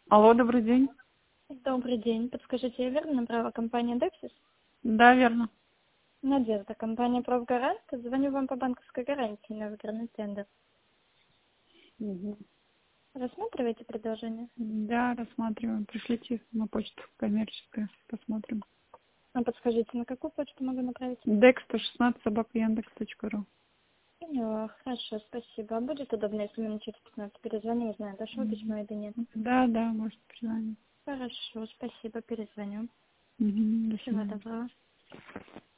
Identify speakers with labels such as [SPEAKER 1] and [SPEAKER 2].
[SPEAKER 1] Алло, добрый день.
[SPEAKER 2] Добрый день. Подскажите, я верно набрала компанию Dexis?
[SPEAKER 1] Да, верно.
[SPEAKER 2] Надежда, компания «Профгарант». Звоню вам по банковской гарантии на выигранный тендер.
[SPEAKER 1] Мгм.
[SPEAKER 2] Рассматриваете предложение?
[SPEAKER 1] Да, рассматриваем. Пришлите на почту коммерческую, посмотрим.
[SPEAKER 2] А подскажите, на какую почту могу направить?
[SPEAKER 1] dex116@yandex.ru.
[SPEAKER 2] Поняла. Хорошо, спасибо. А будет удобно, если минут через 15 перезвоню, узнаю, дошло письмо или нет?
[SPEAKER 1] Да, да, может перезвонить.
[SPEAKER 2] Хорошо, спасибо, перезвоню.
[SPEAKER 1] Мгм, до
[SPEAKER 2] Всего
[SPEAKER 1] свидания.
[SPEAKER 2] доброго.